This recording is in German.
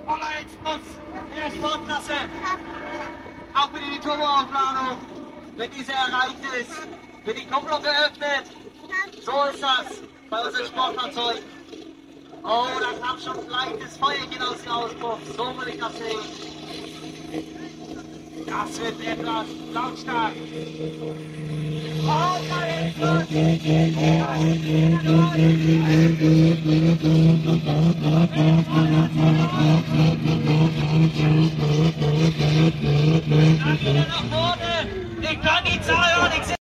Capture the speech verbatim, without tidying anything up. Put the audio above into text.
Voller Express in der Sportklasse. Auch für die Turboaufladung, wenn diese erreicht ist, wird die Kupplung geöffnet. So ist das bei unseren Sportfahrzeugen. Oh, da kam schon ein leichtes Feuerchen aus dem Auspuff. So würde ich das sehen. Das wird etwas lautstark. Oh, da ist es! Ich kann die Zahl hören, ich